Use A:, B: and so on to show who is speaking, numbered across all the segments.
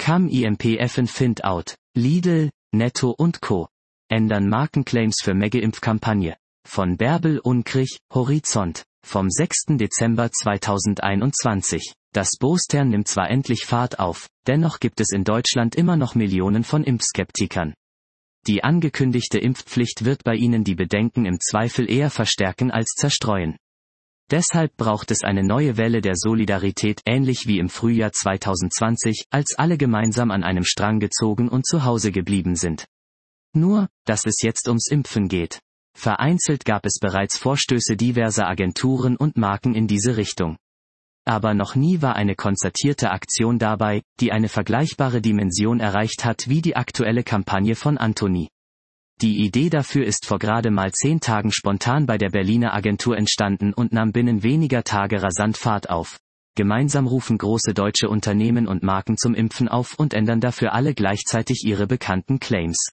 A: Come IMPF Find Out, Lidl, Netto und Co. ändern Markenclaims für Mega-Impfkampagne. Von Bärbel Unkrich, Horizont, vom 6. Dezember 2021. Das Bostern nimmt zwar endlich Fahrt auf, dennoch gibt es in Deutschland immer noch Millionen von Impfskeptikern. Die angekündigte Impfpflicht wird bei ihnen die Bedenken im Zweifel eher verstärken als zerstreuen. Deshalb braucht es eine neue Welle der Solidarität, ähnlich wie im Frühjahr 2020, als alle gemeinsam an einem Strang gezogen und zu Hause geblieben sind. Nur, dass es jetzt ums Impfen geht. Vereinzelt gab es bereits Vorstöße diverser Agenturen und Marken in diese Richtung. Aber noch nie war eine konzertierte Aktion dabei, die eine vergleichbare Dimension erreicht hat wie die aktuelle Kampagne von Anthony. Die Idee dafür ist vor gerade mal 10 Tagen spontan bei der Berliner Agentur entstanden und nahm binnen weniger Tage rasant Fahrt auf. Gemeinsam rufen große deutsche Unternehmen und Marken zum Impfen auf und ändern dafür alle gleichzeitig ihre bekannten Claims.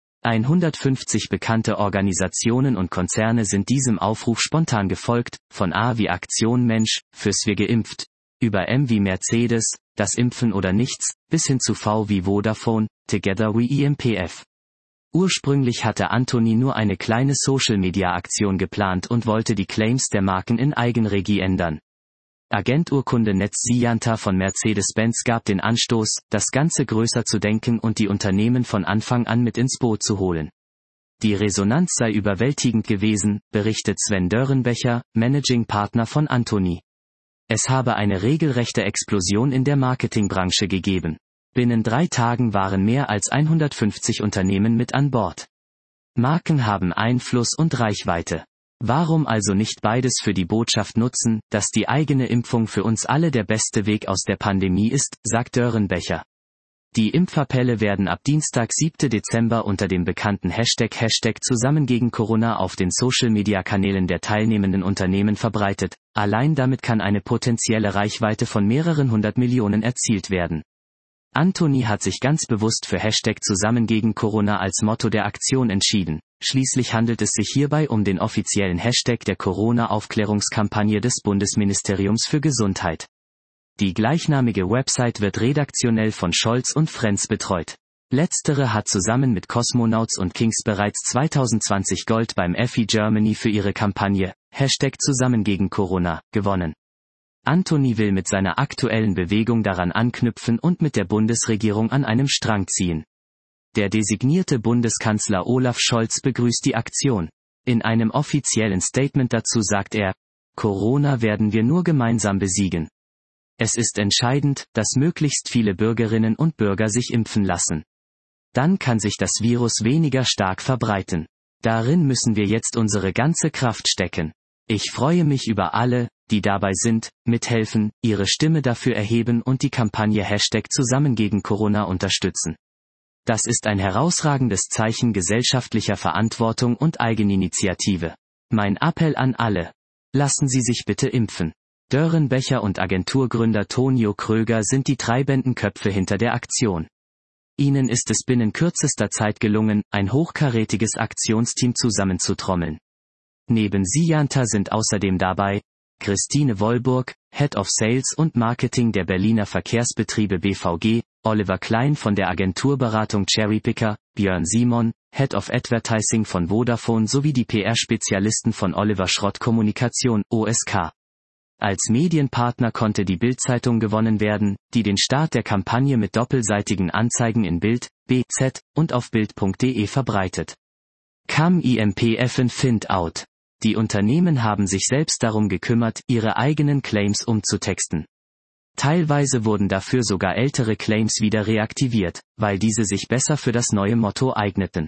A: 150 bekannte Organisationen und Konzerne sind diesem Aufruf spontan gefolgt, von A wie Aktion Mensch, fürs Wir geimpft, über M wie Mercedes, das Impfen oder nichts, bis hin zu V wie Vodafone, Together We IMPF. Ursprünglich hatte Anthony nur eine kleine Social-Media-Aktion geplant und wollte die Claims der Marken in Eigenregie ändern. Agenturkunde Netz Sianta von Mercedes-Benz gab den Anstoß, das Ganze größer zu denken und die Unternehmen von Anfang an mit ins Boot zu holen. Die Resonanz sei überwältigend gewesen, berichtet Sven Dörrenbecher, Managing Partner von Anthony. Es habe eine regelrechte Explosion in der Marketingbranche gegeben. Binnen 3 Tagen waren mehr als 150 Unternehmen mit an Bord. Marken haben Einfluss und Reichweite. Warum also nicht beides für die Botschaft nutzen, dass die eigene Impfung für uns alle der beste Weg aus der Pandemie ist, sagt Dörrenbecher. Die Impfappelle werden ab Dienstag 7. Dezember unter dem bekannten Hashtag Zusammen gegen Corona auf den Social-Media-Kanälen der teilnehmenden Unternehmen verbreitet. Allein damit kann eine potenzielle Reichweite von mehreren 100 Millionen erzielt werden. Anthony hat sich ganz bewusst für Zusammen gegen Corona als Motto der Aktion entschieden. Schließlich handelt es sich hierbei um den offiziellen Hashtag der Corona-Aufklärungskampagne des Bundesministeriums für Gesundheit. Die gleichnamige Website wird redaktionell von Scholz und Frenz betreut. Letztere hat zusammen mit Cosmonauts und Kings bereits 2020 Gold beim Effie Germany für ihre Kampagne Zusammen gegen Corona gewonnen. Anthony will mit seiner aktuellen Bewegung daran anknüpfen und mit der Bundesregierung an einem Strang ziehen. Der designierte Bundeskanzler Olaf Scholz begrüßt die Aktion. In einem offiziellen Statement dazu sagt er: Corona werden wir nur gemeinsam besiegen. Es ist entscheidend, dass möglichst viele Bürgerinnen und Bürger sich impfen lassen. Dann kann sich das Virus weniger stark verbreiten. Darin müssen wir jetzt unsere ganze Kraft stecken. Ich freue mich über alle, die dabei sind, mithelfen, ihre Stimme dafür erheben und die Kampagne Zusammen gegen Corona unterstützen. Das ist ein herausragendes Zeichen gesellschaftlicher Verantwortung und Eigeninitiative. Mein Appell an alle: Lassen Sie sich bitte impfen. Dörrenbecher und Agenturgründer Tonio Kröger sind die treibenden Köpfe hinter der Aktion. Ihnen ist es binnen kürzester Zeit gelungen, ein hochkarätiges Aktionsteam zusammenzutrommeln. Neben Sianta sind außerdem dabei Christine Wollburg, Head of Sales und Marketing der Berliner Verkehrsbetriebe BVG, Oliver Klein von der Agenturberatung Cherrypicker, Björn Simon, Head of Advertising von Vodafone sowie die PR-Spezialisten von Oliver Schrott Kommunikation, OSK. Als Medienpartner konnte die Bild-Zeitung gewonnen werden, die den Start der Kampagne mit doppelseitigen Anzeigen in Bild, BZ und auf Bild.de verbreitet. Come IMPF Find Out. Die Unternehmen haben sich selbst darum gekümmert, ihre eigenen Claims umzutexten. Teilweise wurden dafür sogar ältere Claims wieder reaktiviert, weil diese sich besser für das neue Motto eigneten.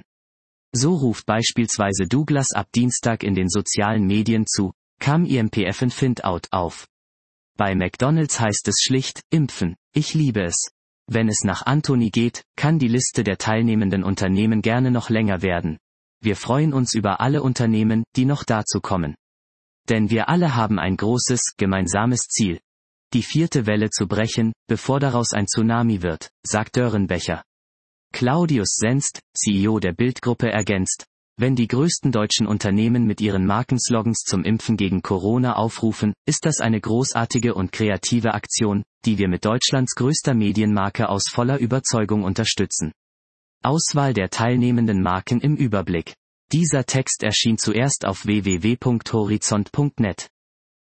A: So ruft beispielsweise Douglas ab Dienstag in den sozialen Medien zu Come IMPF Find Out auf. Bei McDonald's heißt es schlicht: Impfen, ich liebe es. Wenn es nach Anthony geht, kann die Liste der teilnehmenden Unternehmen gerne noch länger werden. Wir freuen uns über alle Unternehmen, die noch dazu kommen. Denn wir alle haben ein großes, gemeinsames Ziel: die 4. Welle zu brechen, bevor daraus ein Tsunami wird, sagt Dörrenbecher. Claudius Senst, CEO der Bild-Gruppe, ergänzt: Wenn die größten deutschen Unternehmen mit ihren Markenslogans zum Impfen gegen Corona aufrufen, ist das eine großartige und kreative Aktion, die wir mit Deutschlands größter Medienmarke aus voller Überzeugung unterstützen. Auswahl der teilnehmenden Marken im Überblick. Dieser Text erschien zuerst auf www.horizont.net.